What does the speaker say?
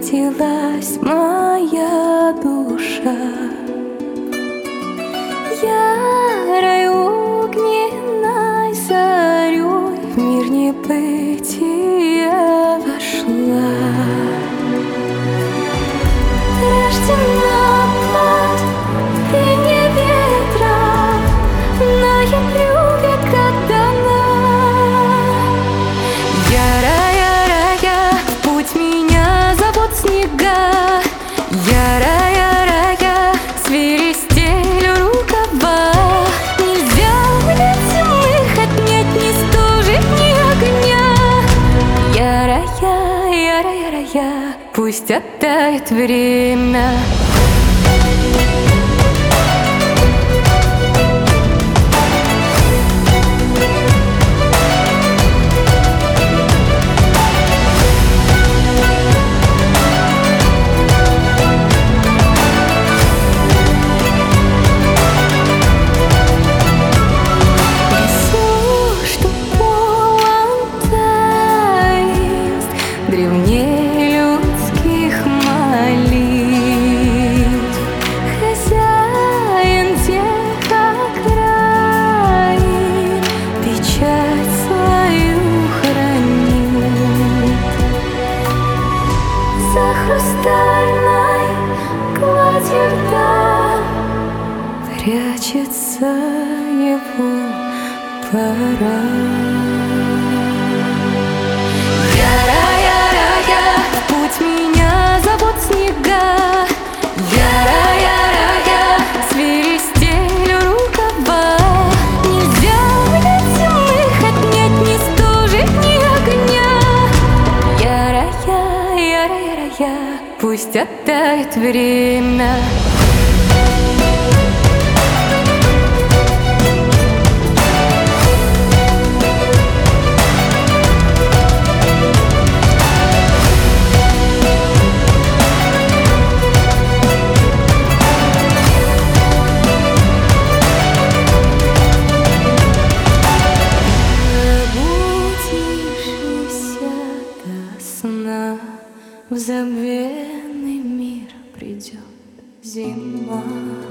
родилась моя душа. Ярой огненной зарей в мир небытия вошла. Рождена под пение ветра, на ядрюве катана. Ярая-рая, в путь меня зовут снега. Ярая-рая, свиристель рукава. Нельзя мне земных отнять, ни стужить, ни огня. Ярая-рая, пусть оттает время. Древнее людских молитв, хозяин тех окраин печать свою хранит. За хрустальной гладью льда прячется его пора. Меня зовут снега. Ярая-рая, свиристель рукава. Нельзя мне земных отнять, ни стужить, ни огня. Ярая-рая, пусть оттает время. В забвенный мир придет зима.